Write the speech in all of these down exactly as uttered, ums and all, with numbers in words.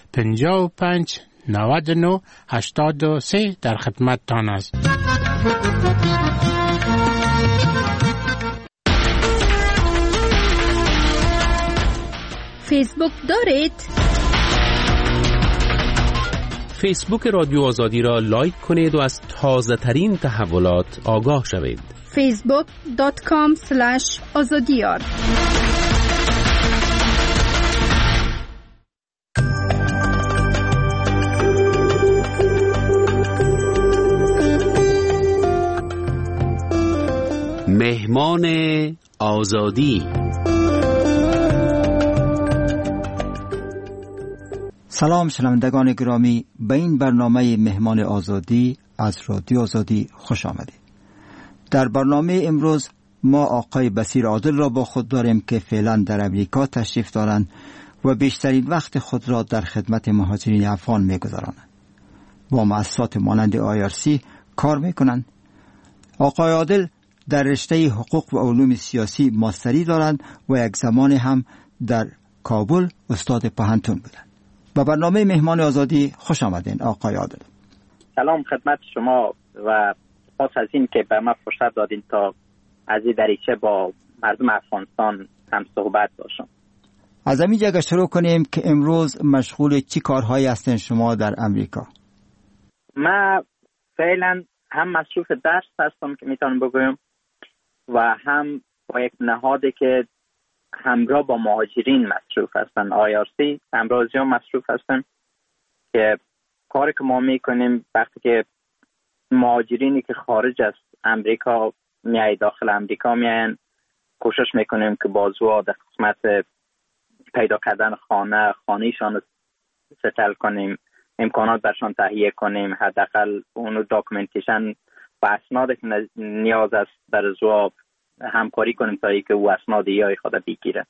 پنجاه و پنج نود و نه هشتاد و سه در خدمت تان است. فیسبوک دارید؟ فیسبوک رادیو آزادی را لایک کنید و از تازه ترین تحولات آگاه شوید. فیسبوک دات کام اسلش آزادیار. مهمان آزادی. سلام شنوندگان گرامی، به این برنامه مهمان آزادی از رادیو آزادی خوش آمدید. در برنامه امروز ما آقای بصیر عادل را با خود داریم که فعلا در امریکا تشریف دارند و بیشترین وقت خود را در خدمت مهاجرین افغان می‌گذرانند. با مؤسسات مانند آی آر سی کار می‌کنند. آقای عادل در رشته حقوق و علوم سیاسی ماستری دارند و یک زمان هم در کابل استاد پوهنتون بودند. با برنامه مهمان آزادی خوش آمدین آقای عادل. سلام خدمت شما و سپاس از این که به من فرصت دادین تا از این دریچه با مردم افغانستان هم صحبت باشم. از همین جگه شروع کنیم که امروز مشغول چی کارهایی هستین شما در امریکا؟ من فعلا هم مصروف درس هستم که میتونم بگویم و هم با یک نهادی که همراه با مهاجرین مصروف هستن، آی آر سی همراه زیاد مصروف هستن که کاری که ما میکنیم وقتی که مهاجرینی که خارج از امریکا میای داخل امریکا میاین، کوشش میکنیم که بازو در قسمت پیدا کردن خانه خانهشان ستل کنیم، امکانات برشان تهیه کنیم، حداقل اون داکومنتیشن و اسنادی که نیاز است در زواب همکاری کنیم تا اینکه او اسناد یای خود بگیره.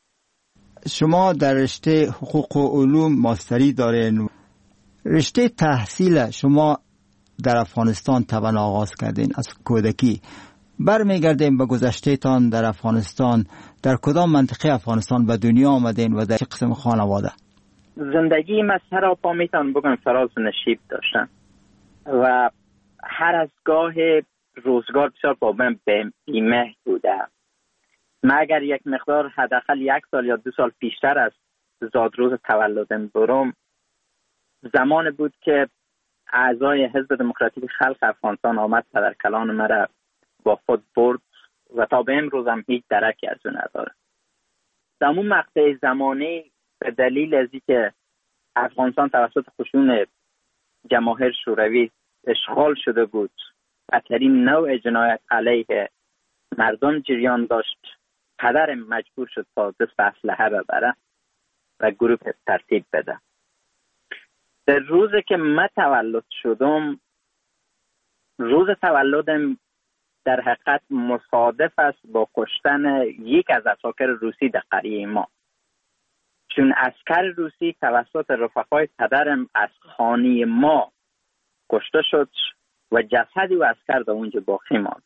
شما در رشته حقوق و علوم ماستری دارین. رشته تحصیل شما در افغانستان طبعا آغاز کردین از کودکی. برمیگردیم به گذشته تان در افغانستان. در کدام منطقه افغانستان به دنیا آمدین و در چه قسم خانواده؟ زندگی من سراپا میتونم بگم فراز نشیب داشتم و هر از گاه روزگار بسیار با من بیمه بوده. من اگر یک مقدار حداقل یک سال یا دو سال پیشتر از زادروز تولدم برم، زمان بود که اعضای حزب دموکراتیک خلق افغانستان آمد پدر کلان مرا با خود برد و تا به امروز هم هیچ درکی از اون نداره. در اون مقطع زمانی به دلیل از اینکه افغانستان توسط خشون جماهیر شوروی اشغال شده بود، بدترین نوع جنایت علیه مردم جریان داشت، پدرم مجبور شد تا دست به اسلحه ببره و گروه ترتیب بده. در روزی که من تولد شدم، روز تولدم در حقیقت مصادف است با کشتن یک از عساکر روسی در قریه ما، چون عسکر روسی توسط رفقای پدرم از خانه ما کشته شد و جسد و عسکر در اونجا باقی ماند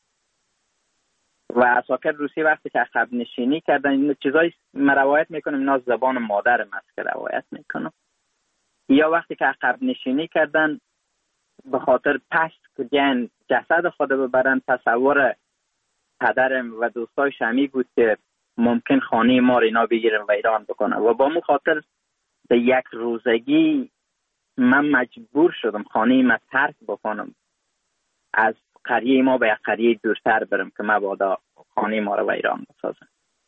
و عساکر روسی وقتی که عقب نشینی کردن، این چیزایی من روایت میکنم، اینا زبان مادرم است که روایت میکنم، یا وقتی که عقب نشینی کردن به خاطر پست کردن جسد خود ببرن، تصور پدرم و دوستای شمی بود که ممکن خانه ما رو اینا بگیرن و ایران بکنن و با مو خاطر به یک روزگی من مجبور شدم خانه ما ترک بکنم، از قریه ما به یک قریه دورتر برم که مبادا خانه ما رو و ایران بسازم.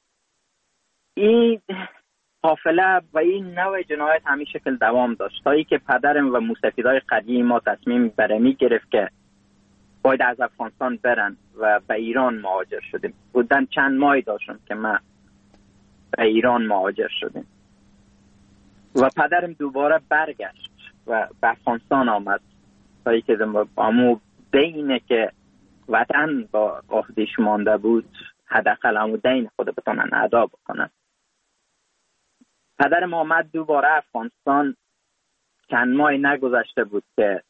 این قافله و این نوع جنایت همین شکل دوام داشت تا ای که پدرم و موسفیدای قریه ما تصمیم برمی گرفت که باید از افغانستان برن و به ایران مهاجر شدیم. بودن چند ماهی داشتم که من به ایران مهاجر شدیم و پدرم دوباره برگشت و به افغانستان آمد تا ای که امو دینه که وطن با عهده‌اش مانده بود، حداقل امو دین خود بتونن ادا بکنن. پدرم آمد دوباره افغانستان، چند ماهی نگذشته بود که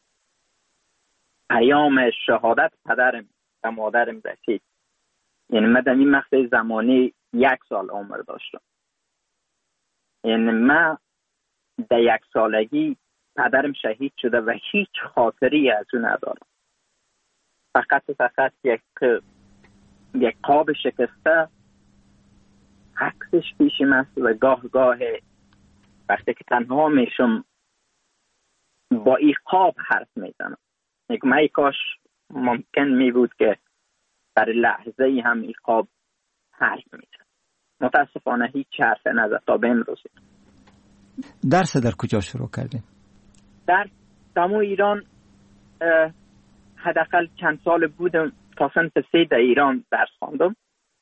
پیام شهادت پدرم و مادرم رسید. یعنی من در این مقطع زمانی یک سال عمر داشتم. یعنی من در یک سالگی پدرم شهید شده و هیچ خاطری از اون ندارم. فقط فقط یک یک قاب شکسته عکسش پیشم است و گاه گاه وقتی که تنها میشم با این قاب حرف میزنم. یک مای کاش ممکن می بود که در لحظه ای هم این قاب حرف میزن. متاسفانه هیچ حرف نزد تا به امروز. درس در کجا شروع کردیم؟ در دمو ایران حداقل چند سال بودم، تا صنف سه در ایران درس خواندم.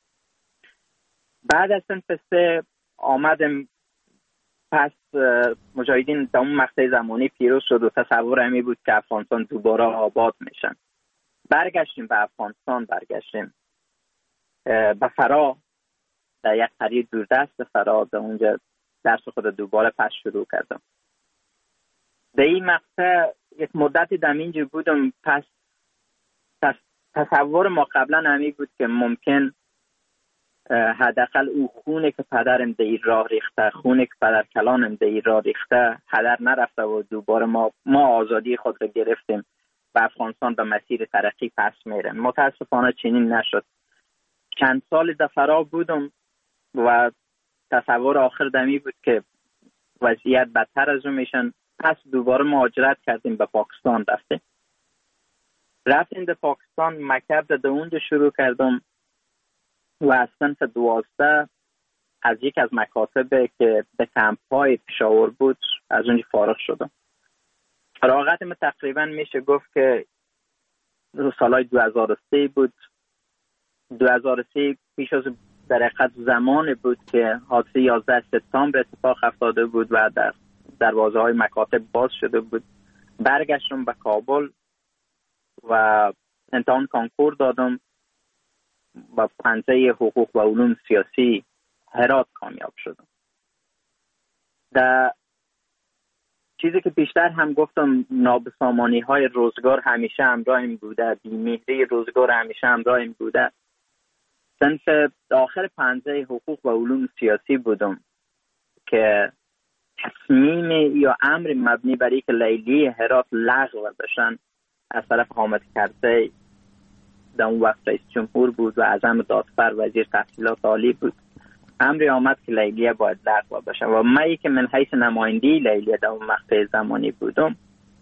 بعد از صنف سه آمدم، پس مجاهدین در اون مقطع زمانی پیروز شد و تصور همی بود که افغانستان دوباره آباد میشن. برگشتیم به افغانستان، برگشتیم به فرا، در یک قریه دوردست فرا، در اونجا درس خود دوباره پس شروع کردم. در این مقطع یک مدتی در اینجا بودم. پس تصور ما قبلا همی بود که ممکن حداقل او خونه که پدرم در این راه ریخته، خونه که پدر کلانم در این راه ریخته هدر نرفته و دوباره ما ما آزادی خود را گرفتیم و افغانستان به مسیر ترقی پس میره. متاسفانه چنین نشد. چند سال در فرا بودم و تصور آخر دمی بود که وضعیت بدتر از اون میشن. پس دوباره مهاجرت کردیم، به پاکستان رفتیم. رفتیم به پاکستان، مکتب در اونجا شروع کردم و از صنف دوازده از یک از مکاتب که به کمپ‌های پشاور بود از اونجا فارغ شدم. فراغت من تقریبا میشه گفت که سالهای دو هزار و سه بود. دو هزار و سه پیش از در حقیقت زمان بود که حادثه یازده سپتامبر اتفاق افتاده بود و در دروازه های مکاتب باز شده بود. برگشتم به کابل و امتحان کانکور دادم و پنجه حقوق و علوم سیاسی هرات کامیاب شدم. در چیزی که بیشتر هم گفتم، نابسامانی های روزگار همیشه همراهم بوده، بی‌مهری روزگار همیشه همراهم بوده. صنف آخر پنجه حقوق و علوم سیاسی بودم که تصمیم یا امر مبنی بر اینکه لیلی هرات لغو بشن از طرف حامد کرزی، در اون وقت رئیس جمهور بود و اعظم دادفر وزیر تحصیلات عالی بود، امری آمد که لیلی باید لغو بشه و من که من حیث نمایندی لیلی در اون مقطع زمانی بودم،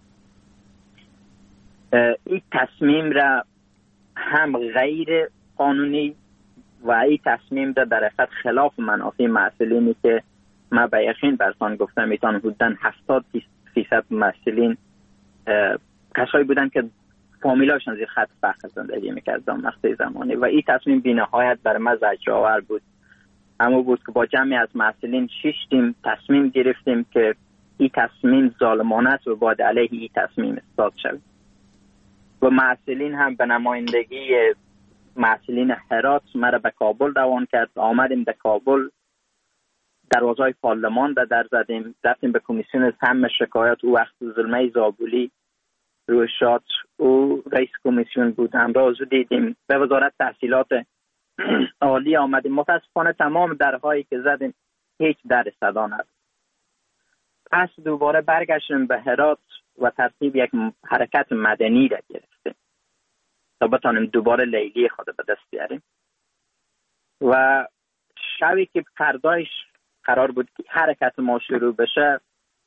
این تصمیم را هم غیر قانونی و این تصمیم را در حقیقت خلاف منافع مسئولینی که من به یقین برسان گفتم میتون حدوداً هفتاد فیصد مسئولین کسایی بودن که فامیلاشون زیر خط فقر زندگی میکردن مقطع زمانی و این تصمیم بی‌نهایت بر من زجرآور بود. اما بود که با جمعی از مسئولین شیشتیم تصمیم گرفتیم که این تصمیم ظالمانه است و باید علیه این تصمیم اصلاح شود و مسئولین هم به نمایندگی مسئولین هرات مرا به کابل روان کرد. آمدیم به کابل، دروازه‌های پارلمان را در زدیم، رفتیم به کمیسیون هم شکایات. او وقت ظلمه زابولی روی شاد او رئیس کمیسیون بود، همراه او دیدیم. به وزارت تحصیلات عالی آمدیم. متاسفانه تمام درهایی که زدیم هیچ در صدا نداد. پس دوباره برگشتیم به هرات و ترتیب یک حرکت مدنی را گرفتیم تا بتانیم دوباره لیلی خود به دست بیاریم. و شبی که فردایش قرار بود که حرکت ما شروع بشه،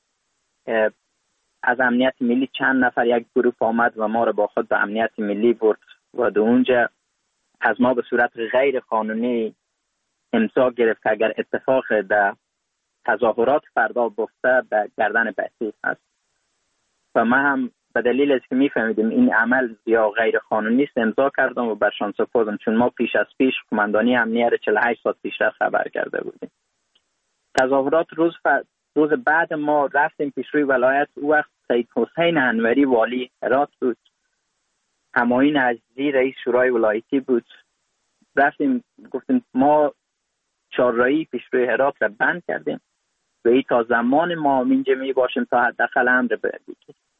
از امنیت ملی چند نفر یک گروه آمد و ما رو با خود به امنیت ملی برد و در اونجا از ما به صورت غیر قانونی امضا گرفت که اگر اتفاق در تظاهرات فردا بفته به گردن بسیج است. و من هم به دلیل از که میفهمیدیم این عمل یا غیر قانونی است امضا کردم و برشان سپردم، چون ما پیش از پیش قماندانی امنیت را چهل و هشت ساعت پیشتر خبر کرده بودیم. تظاهرات روز ف... روز بعد ما رفتیم پیش روی ولایت. او وقت سید حسین انوری والی هرات بود، همایون عزیزی رئیس شورای ولایتی بود. رفتیم گفتیم ما چهارراهی پیش روی هرات را بند کردیم و این تا زمان ما اینجا می باشیم تا حداقل امر بگیریم.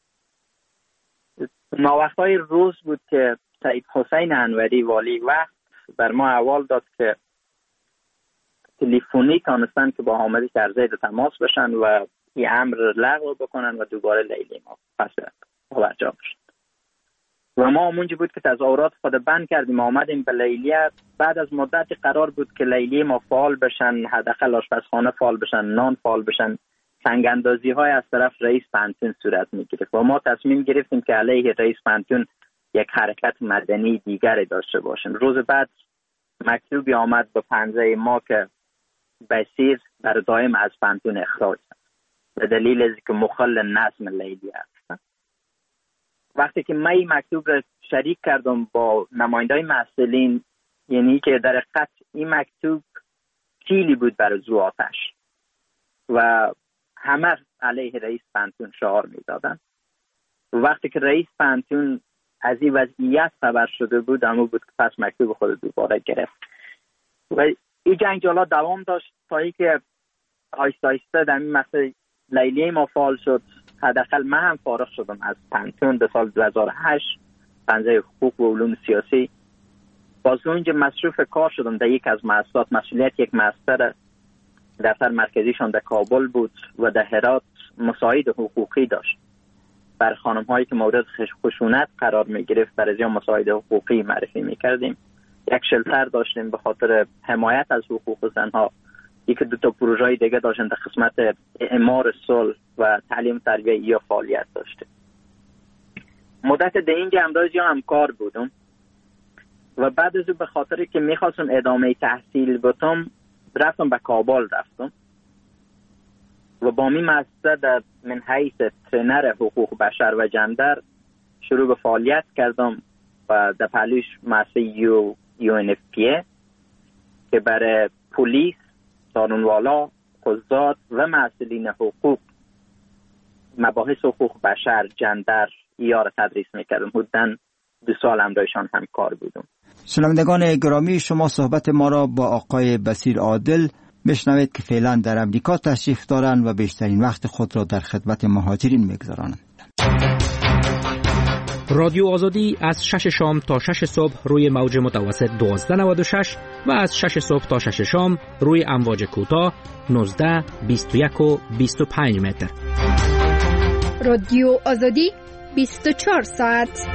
ناوقتای روز بود که سید حسین انوری والی وقت بر ما احوال داد که تلفنی تانستن که با حامد کرزی تماس بشن و این امر لغو بکنن و دوباره لیلی ما پس برجا بشن. و ما اونجا بود که تظاهرات خود بند کردیم، آمدیم به لیلیه. بعد از مدت قرار بود که لیلی ما فعال بشن، حداقل آشپزخانه فعال بشن، نان فعال بشن، سنگ اندازی های از طرف رئیس پانتون صورت میگرفت و ما تصمیم گرفتیم که علیه رئیس پانتون یک حرکت مدنی دیگری داشته باشیم. روز بعد مکتوبی آمد به پنجه ما که بصیر در دائم از پانتون اخراج است به دلیل از که مخل نظم لیلی است. وقتی که من این مکتوب را شریک کردم با نمایندای مسئولین، یعنی که در حقیقت این مکتوب کیلی بود برای زو آتش و همه علیه رئیس پانتون شعار میدادن. وقتی که رئیس پانتون از این وضعیت خبر شده بود، اما بود که پس مکتوب خود دوباره گرفت و این جنجالا دوام داشت تا اینکه آیسته آیسته در این مسئله لیلی ما فعال شد. حداقل من هم فارغ شدم از پانتون در سال دو هزار و هشت، پنجه حقوق و علوم سیاسی. باز اونجا مصروف کار شدم در یک از مؤسسات. مسئولیت یک مؤسسه دفتر مرکزیشان در کابل بود و در هرات مساعد حقوقی داشت بر خانم هایی که مورد خشونت قرار می گرفت. برای زیان مساعد حقوقی معرفی می کردیم. یک شلتر داشتیم به خاطر حمایت از حقوق زنها. یکی دو تا پروژه دیگه داشتن در قسمت اعمار صلح و تعلیم تربیه یا فعالیت داشتیم. مدت در اینجا امروز یا همکار بودم و بعد از او به خاطر که میخواستم ادامه تحصیل بتم رفتم به کابل رفتم و با می مؤسسه در من حیث ترینر حقوق بشر و جندر شروع به فعالیت کردم و در پهلوش مؤسسه یو یو ان اف پی که برای پلیس، سارونوالا، قضات و مسئولین حقوق مباحث حقوق بشر، جندر یار تدریس میکردم. حدوداً دو سال هم دایشان هم کار بودم. شنوندگان گرامی، شما صحبت ما را با آقای بصیر عادل بشنوید که فعلا در امریکا تشریف دارند و بیشترین وقت خود را در خدمت مهاجرین میگذارند. رادیو آزادی از شش شام تا شش صبح روی موج متوسط دوازده نود و شش و از شش صبح تا شش شام روی امواج کوتاه نوزده، بیست و یک و بیست و پنج متر. رادیو آزادی بیست و چهار ساعت.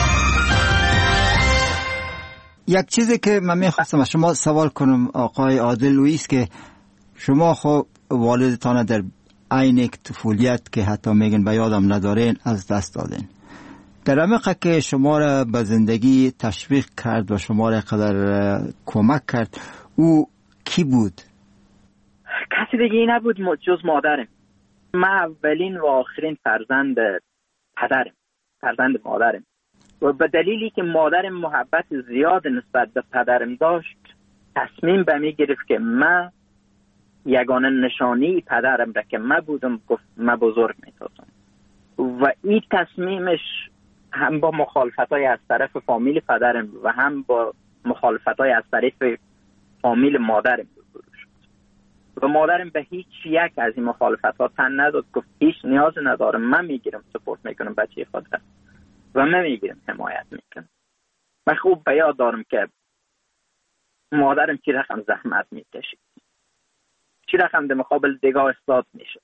یک چیزی که من میخواستم از شما سوال کنم آقای عادل لوئیس، که شما خب والدتان در عین طفولیت که حتی میگن به یادم ندارین از دست دادین. در عمق که شما را به زندگی تشویق کرد و شما را قدر کمک کرد، او کی بود؟ کسی دیگه نبود جز مادرم. من اولین و آخرین فرزند پدرم، فرزند مادرم و به دلیلی که مادرم محبت زیاد نسبت به پدرم داشت، تصمیم به می گرفت که من یگانه نشانی پدرم را که من بودم گفت من بزرگ می سازم و این تصمیمش هم با مخالفتای از طرف فامیل پدرم و هم با مخالفتای از طرف فامیل مادرم روبرو شد و مادرم به هیچ یک از این مخالفتات تن نداد. گفت هیچ نیاز ندارم، من میگیرم، سپورت میکنم بچه خودم و من میگیرم، حمایت میکنم. من خوب به یاد دارم که مادرم چی رقم زحمت میکشید، چی رقم در مقابل دیگاه استاد میشد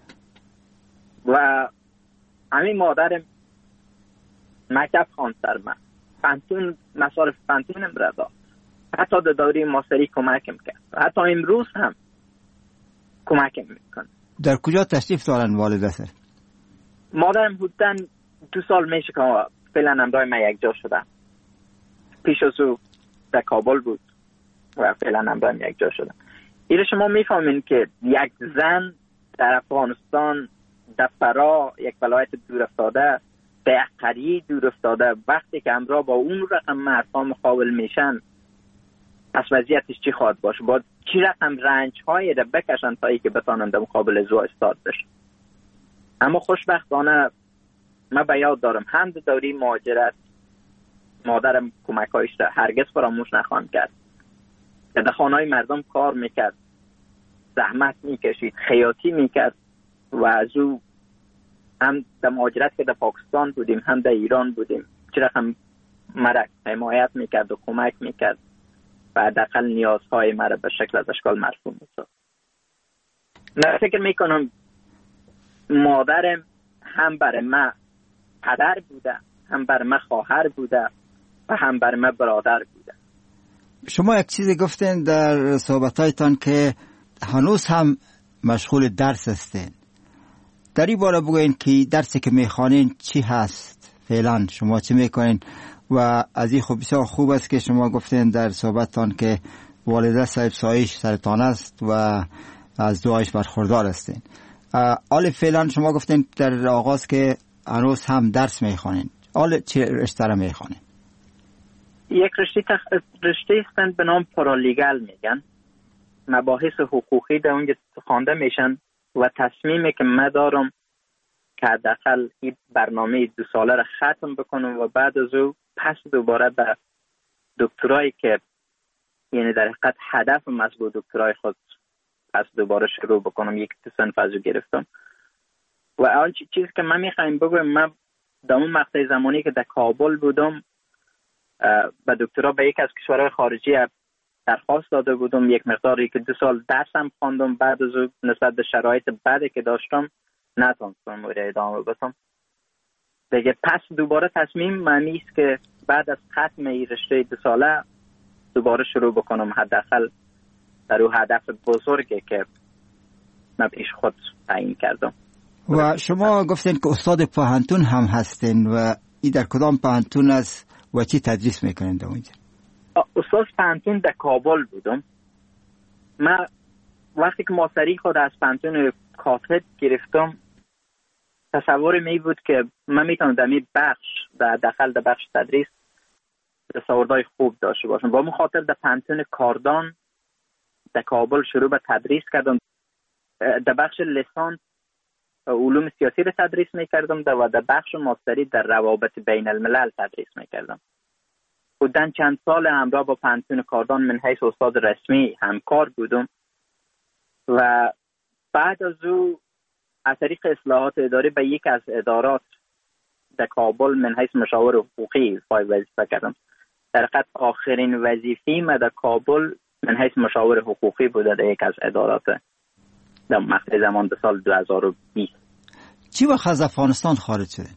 و همین مادرم مکتب خواند سر من، پانتون مصارف پانتونم را داد، حتی در دوره ماستری کمکم کرد، حتی امروز هم کمکم میکنه. در کجا تشریف دارن والدت؟ مادرم حدوداً دو سال میشه که فعلا همراه من یک جا شدم. پیش از او در کابل بود و فعلا همراه من یک جا شدم. ایره شما میفهمین که یک زن در افغانستان، در فرا، یک ولایت دور افتاده، در یک قریه دور افتاده، وقتی که همراه با اون رقم مردها مقابل میشن، پس وضعیتش چی خواهد باشه؟ باید چی رقم رنج هایی را بکشن تا ای که بتانند مقابل زو استاد بشن. اما خوشبختانه من به یاد دارم هم در دوره مهاجرت مادرم کمک هایش را هرگز فراموش نخواهم کرد که در خانه های مردم کار میکرد، زحمت میکشید، خیاطی میکرد و از او هم در مهاجرت که در پاکستان بودیم هم در ایران بودیم چه رقم مرا حمایت میکرد و کمک میکرد و حداقل نیازهای مرا به شکل از اشکال مرفوع میساخت. من فکر میکنم مادرم هم برای من پدر بوده، هم برای من خواهر بوده و هم برای من برادر بوده. شما یک چیزی گفتین در صحبتایتان که هنوز هم مشغول درس هستین. در این باره بگوین که درسی که میخوانین چی هست فعلا، شما چی میکنین؟ و از این خوب بسیار خوب است که شما گفتین در صحبتتان که والده صاحب سایش سرطان است و از دعایش برخوردار هستین. حال فعلا شما گفتین در آغاز که هنوز هم درس میخوانین. حال چه رشته را میخوانین؟ یک رشته تخ... رشته هستند به نام پارالیگل میگن. مباحث حقوقی در اونجا خوانده میشن و تصمیمی که من دارم که حداقل این برنامه دو ساله را ختم بکنم و بعد از او پس دوباره به دکترایی که یعنی در حقیقت هدف مطلوب دکترای خود پس دوباره شروع بکنم. یک صنف از او گرفتم و آن چیزی که من میخوایم بگویم، من در اون مقطع زمانی که در کابل بودم به دکترا به یک از کشورهای خارجی درخواست داده بودم، یک مقداری که دو سال درسم خواندم. بعد از او نسبت به شرایط بعدی که داشتم نتونستم ادامه بدم دیگه. پس دوباره تصمیم معنی است که بعد از ختم این رشته دو ساله دوباره شروع بکنم، حداقل در اون هدف بزرگی که من پیش خود تعیین کردم. و شما گفتین که استاد پوهنتون هم هستین و این در کدام پوهنتون است و چی تدریس میکنین در اونجا؟ استاد پوهنتون در کابل بودم. من وقتی که ماستری خود از پوهنتون کاتد گرفتم تصور می بود که من میتونم در این بخش در داخل در بخش تدریس تصوردهای خوب داشته باشم. با مخاطر در پوهنتون کاردان در کابل شروع به تدریس کردم. در بخش لیسانس علوم سیاسی را تدریس میکردم و در بخش ماستری در روابط بین الملل تدریس میکردم. بودن چند سال همراه با پوهنتون کاردان من حیث استاد رسمی همکار بودم و بعد از او از طریق اصلاحات اداری به یک از ادارات در کابل من حیث مشاور حقوقی وظیفه کردم. در حقیقت آخرین وظیفه‌ای من در کابل من حیث مشاور حقوقی بوده در یک از ادارات در مقطع زمان به سال دو هزار و بیست. چی وقت از افغانستان خارج شده؟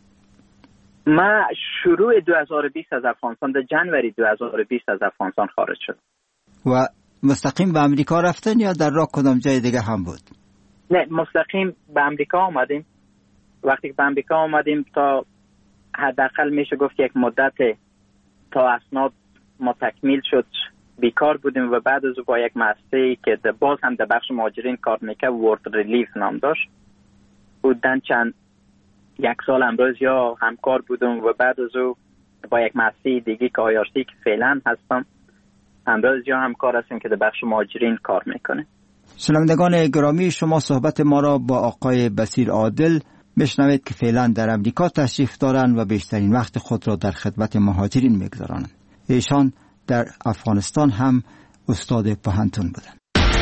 من شروع دو هزار و بیست از افغانستان، در جنوری دو هزار و بیست از افغانستان خارج شد. و مستقیم به امریکا رفتن یا در راه کدام جای دیگه هم بود؟ نه، مستقیم به امریکا آمدیم. وقتی که به امریکا آمدیم تا حداقل میشه گفت یک مدت تا اسناد ما تکمیل شد بیکار بودیم و بعد از با یک مؤسسه‌ای که باز هم در بخش مهاجرین کار میکرد، ورد ریلیف نام داشت، بودن چند یک سال امروز یا همکار بودم و بعد از او با یک مؤسسه دیگه که آیارسی که فعلا هستم امروز یا همکار هستیم که در بخش مهاجرین کار میکنه. شنوندگان گرامی، شما صحبت ما را با آقای بصیر عادل میشنوید که فعلا در امریکا تشریف دارند و بیشترین وقت خود را در خدمت مهاجرین میگذارند. ایشان در افغانستان هم استاد پوهنتون بودند.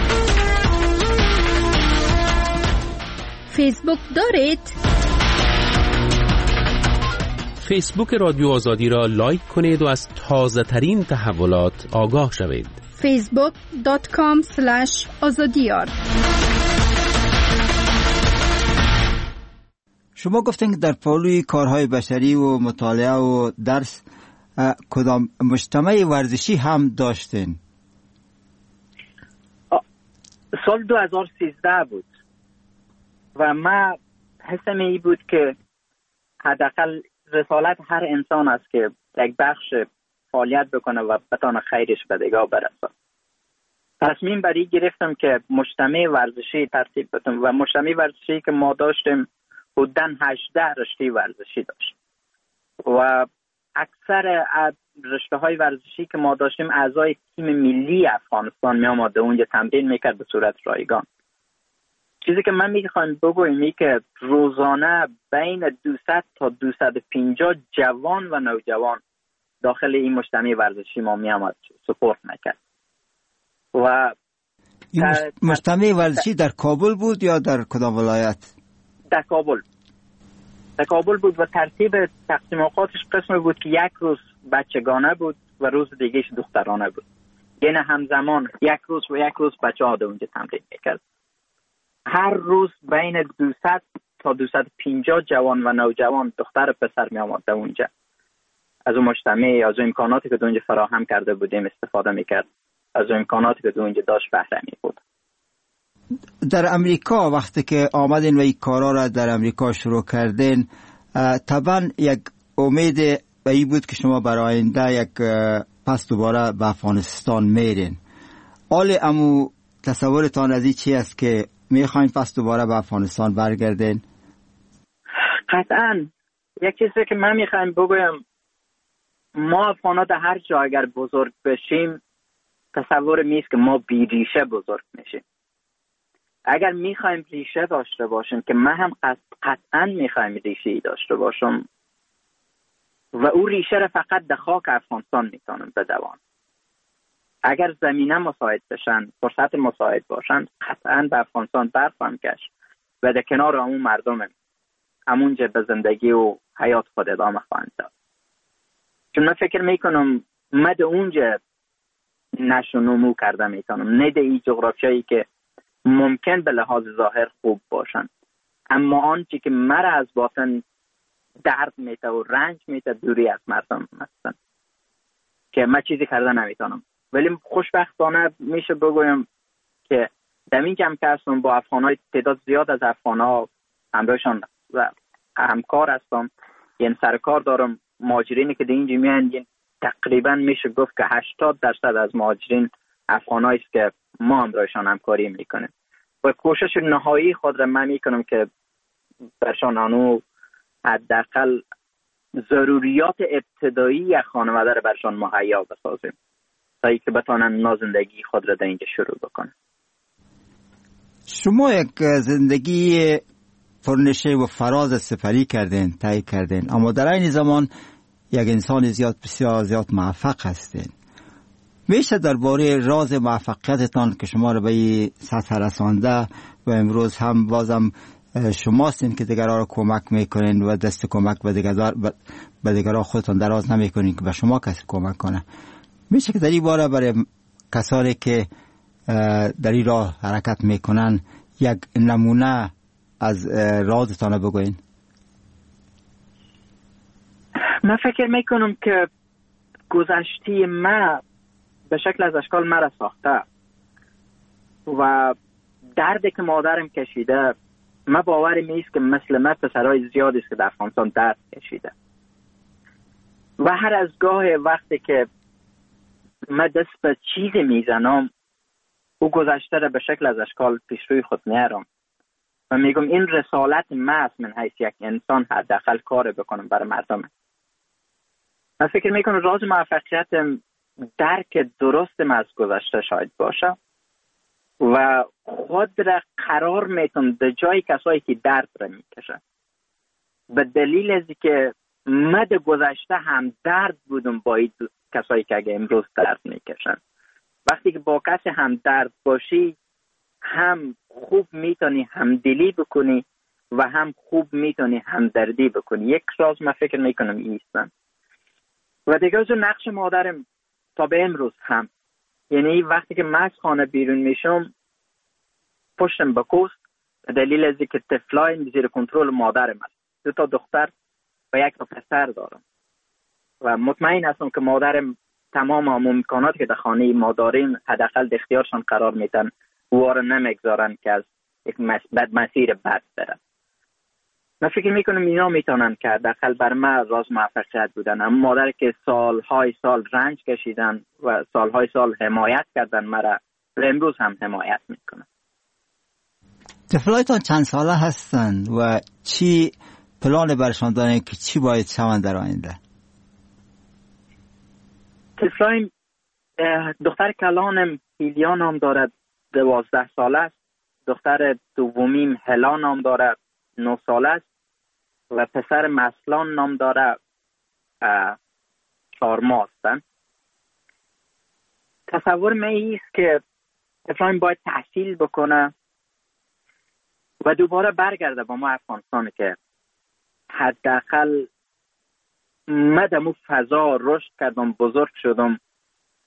فیسبوک دارید؟ فیسبوک رادیو آزادی را لایک کنید و از تازه ترین تحولات آگاه شوید. فیسبوک دات کام اسلش آزادیار. شما گفتین که در پالوی کارهای بشری و مطالعه و درس کدام مجتمع ورزشی هم داشتین؟ سال دو هزار و سیزده بود و من حسم ای بود که حداقل رسالت هر انسان است که یک بخش فعالیت بکنه و بتانه خیرش به دیگاه برسه. تصمیم بر این گرفتم که مجتمع ورزشی ترتیب بدم و مجتمع ورزشی که ما داشتیم بودن هجده رشته ورزشی داشت و اکثر رشته های ورزشی که ما داشتیم اعضای تیم ملی افغانستان می آمده اونجا تمرین میکرد به صورت رایگان. چیزی که من میخوام بگویم این که روزانه بین دویست تا دویست و پنجاه جوان و نوجوان داخل این مجتمع ورزشی ما می آمد سپورت میکرد. و این مجتمع ورزشی در کابل بود یا در کدام ولایت؟ در کابل. در کابل بود و ترتیب تقسیم اوقاتش قسم بود که یک روز بچگانه بود و روز دیگهش دخترانه بود. یعنی همزمان یک روز و یک روز بچه ها اونجا تمرین میکرد. هر روز بین دویست تا دویست و پنجاه جوان و نوجوان دختر پسر می آمد اونجا. از اون مجتمع، از اون امکاناتی که اونجا فراهم کرده بودیم استفاده میکرد، از اون امکاناتی که اونجا داشت بهره می بود. در امریکا وقتی که آمدین و این کارا را در امریکا شروع کردین، طبعا یک امید و این بود که شما برای آینده یک پس دوباره به افغانستان میرین. حال امو تصورتان از این چی است که میخواین پس دوباره به افغانستان برگردین؟ قطعا یک چیزی که من میخوایم بگویم، ما افغانا در هر جا اگر بزرگ بشیم تصور میست که ما بی ریشه بزرگ میشیم. اگر میخوایم ریشه داشته باشیم که من هم قطعا میخوایم ریشه داشته باشم و او ریشه را فقط در خاک افغانستان میتونم بدوام. اگر زمینه مساعد بشن، فرصت مساعد باشن، قطعا به افغانستان برخواهم گشت و در کنار همون مردم همونجا به زندگی و حیات خود ادامه خواهم داد. چون من فکر میکنم من در اونجا نشو نمو کرده میتونم، نه در این جغرافیایی که ممکن به لحاظ ظاهر خوب باشن، اما آنچه که مرا از باطن درد میته و رنج میته دوری از مردم هستن که من چیزی کرده نمیتونم. ولی خوشبختانه میشه بگویم که در این جمع که هستم با افغانهای تعداد زیاد از افغانها همراهشان و همکار هستم، یعنی سرکار دارم. مهاجرینی که در اینجا میان یعنی تقریبا میشه گفت که هشتاد درصد از مهاجرین افغانایی است که ما همراهشان همکاری میکنیم و کوشش نهایی خود را من میکنم که برشان آنو حداقل ضروریات ابتدایی یک خانواده را برشان مهیا بسازیم تا اینکه بتونن نازندگی خود را در اینجا شروع بکنن. شما یک زندگی پرنشه و فراز سپری کردین، طی کردین، اما در این زمان یک انسان زیاد بسیار زیاد موفق هستین. میشه درباره راز موفقیتتان که شما را به این سطح رسانده و امروز هم بازم شماستین که دیگران را کمک میکنین و دست کمک به دیگران به دیگران خودتان دراز نمیکنین که به شما کسی کمک کنه، میشه که در این باره برای کسانی که در این راه حرکت میکنن یک نمونه از رازتان بگوین؟ من فکر میکنم که گذشته ما به شکل از اشکال مرا ساخته و دردی که مادرم کشیده، من باورم نیست که مثل من پسرهای زیادی است که در افغانستان درد کشیده و هر از گاه وقتی که من دست به چیزی میزنم او گذشته را به شکل از اشکال پیش روی خود میارم و میگم این رسالت من است، من حیث یک انسان حداقل کار بکنم برای مردم. من فکر میکنم راز موفقیت درک درست من از گذشته شاید باشه و خود را قرار میتونم در جای کسایی که درد را میکشن، به دلیل از که من در گذشته هم درد بودم با این کسایی که اگه امروز درد میکشن. وقتی که با کسی هم درد باشی هم خوب میتونی همدلی بکنی و هم خوب میتونی همدردی بکنی. یک راز من فکر میکنم ایستن و دیگه از نقش مادرم تا به امروز هم، یعنی وقتی که من از خانه بیرون میشم پشتم به کوست به دلیل از که طفلای زیر کنترل مادرم است. دو تا دختر و یک تا پسر دارم و مطمئن هستم که مادرم تمام امکاناتی که در خانه ما داریم حداقل در اختیارشان قرار میدن و او را نمیگذارن که از یک بد مسیر بد برن. من فکر میکنم اینا میتونن که حداقل بر من راز موفقیت بودن. اما مادر که سالهای سال رنج کشیدن و سالهای سال حمایت کردن مرا و امروز هم حمایت میکنن. طفلایتان چند ساله هستند و چی پلان برشان دارن که چی باید شوند در آینده؟ طفلایم دختر کلانم هیلیا نام دارد، دوازده ساله است. دختر دومیم هلا نام دارد، نه ساله است و پسر مسلان نام دارد، چهار ماه هستند. تصور من ایست که طفلایم باید تحصیل بکنه و دوباره برگرده با ما افغانستان که حداقل من در اون فضا رشد کردم، بزرگ شدم،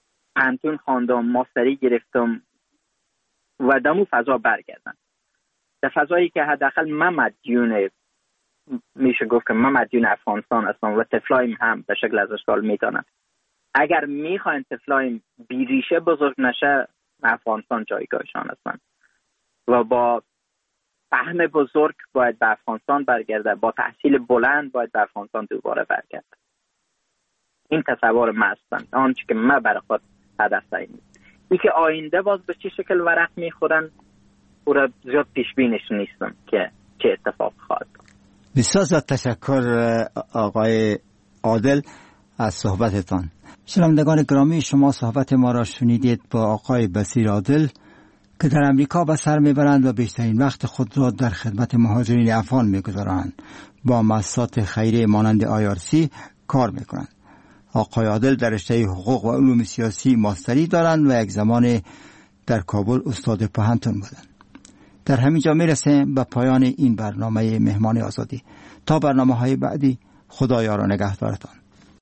پانتون خواندم، ماستری گرفتم و در اون فضا برگردم. در فضایی که حداقل من مدیون، میشه گفت که من مدیون افغانستان هستم و طفلایم هم به شکل از اشکال میتونن. اگر میخواین طفلایم بیریشه بزرگ نشه، افغانستان جایگاهشان هستن و با فهم بزرگ باید به افغانستان برگرده، با تحصیل بلند باید به افغانستان دوباره برگرده. این تصور من هستن، آنچه که من برای خود هدف تعیین. این که آینده باز به چه شکل ورق میخورن او را زیاد پیش بینش نیستم که چه اتفاق خواهد. بسیار زیاد تشکر آقای عادل از صحبتتان. شنوندگان گرامی، شما صحبت ما را شنیدید با آقای بصیر عادل که در امریکا به سر میبرند و بیشترین وقت خود را در خدمت مهاجرین افغان میگذارند. با مؤسسات خیریه مانند آی آر سی کار میکنند. آقای عادل در رشته حقوق و علوم سیاسی ماستری دارند و یک زمان در کابل استاد پوهنتون بودند. در همین جا میرسیم به پایان این برنامه مهمان آزادی. تا برنامه های بعدی، خدا یار و نگهدارتان.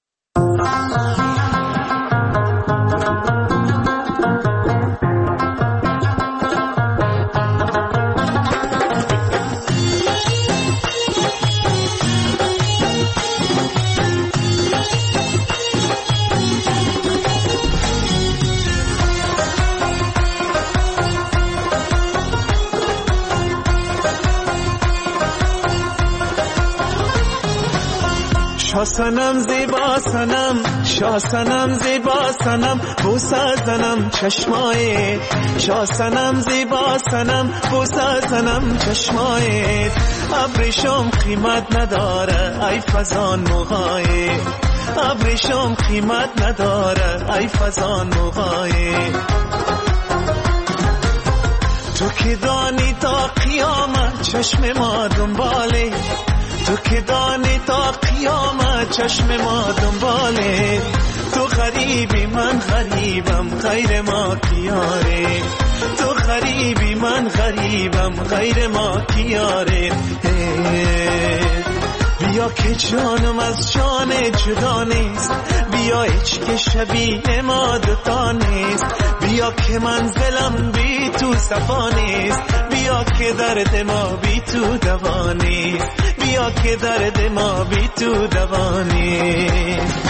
شاه سنم زیبا سنم، شاه سنم زیبا سنم، بوسه زنم چشمای. شاه سنم زیبا سنم، بوسه زنم چشمای. ابریشم قیمت نداره ای فزان موهای، ابریشم قیمت نداره ای فزان موهای. تو که دانی تا قیامت چشم ما دنباله، تو که دانی تا قیامت چشم ما دنباله. تو غریبی من غریبم غیر ما کیاره، تو غریبی من غریبم غیر ما کیاره. بیا که جانم از جان جدا نیست، بیا هیچ که شبیه ما دوتا نیست. بیا که منزلم بی تو صفا نیست، بیا که درد ما بی تو دوا نیست، بیا که درد ما بی تو دوا نیست.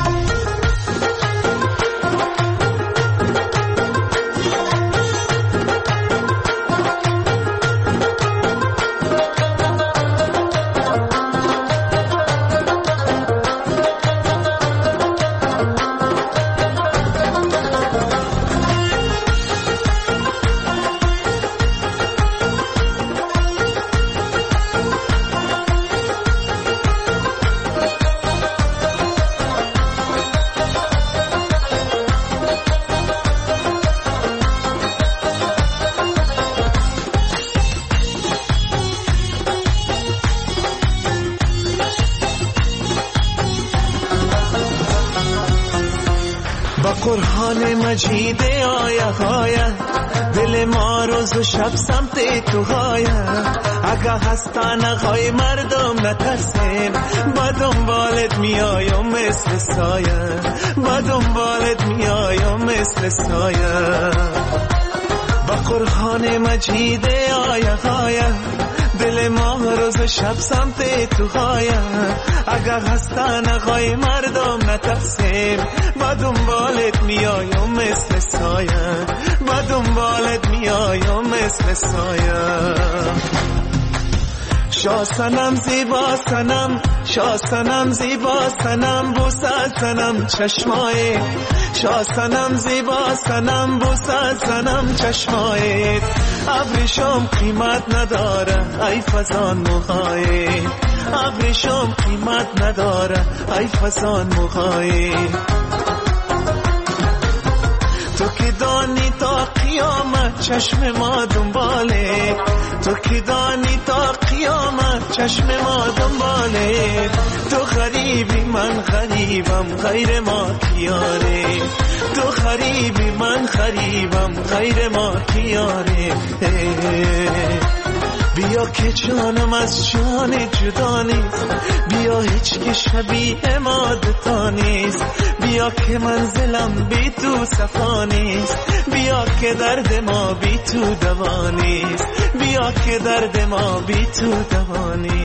قرآن مجید آیه آیه دل ما روز و شب سمت تو هایه. اگه هستن اقای مردم نترسیم، با دنبالت میایم مثل سایه، با دنبالت میایم مثل سایه. با قرآن مجید آیه آیه دل ما روز شب سمت تو هایه. اگه هستن اقای مردم نترسیم، با دنبالت میایم مثل سایه، با دنبالت میایم مثل سایه. شاه سنم زیبا سنم، شاه سنم زیبا سنم، بوسه زنم چشمای. شاه سنم زیبا سنم، بوسه زنم چشمای. ابریشم قیمت نداره ای فزان موهای، ابریشم قیمت نداره ای فزان موهای. تو که دانی تا قیامت چشم ما دنباله، تو که دانی تا قیامت چشم ما دنباله. تو غریبی من غریبم غیر ما کیاره، تو غریبی من غریبم غیر ما کیاره. بیا که جانم از جان جدا نیست، بیا هیچ که شبیه ما دوتا نیست، بیا که منزلم بی تو صفا نیست، بیا که درد ما بی تو دوا نیست، بیا که درد ما بی تو دوا نیست.